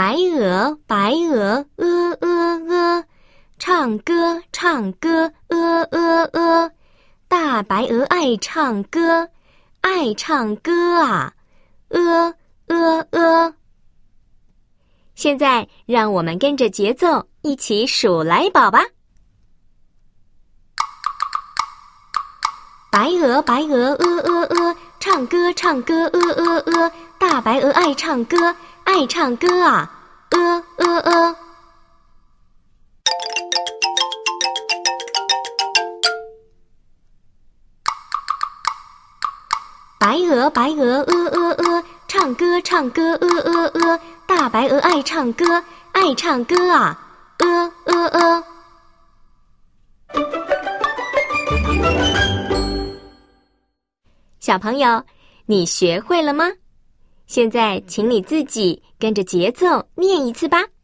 白鹅，白鹅，唱歌，唱歌，大白鹅爱唱歌，爱唱歌啊，现在让我们跟着节奏一起数来宝吧。白鹅，白鹅，唱歌，唱歌，大白鹅爱唱歌，爱唱歌啊，白鹅，白鹅，唱歌，唱歌，大白鹅爱唱歌，爱唱歌啊，小朋友，你学会了吗？现在请你自己跟着节奏念一次吧。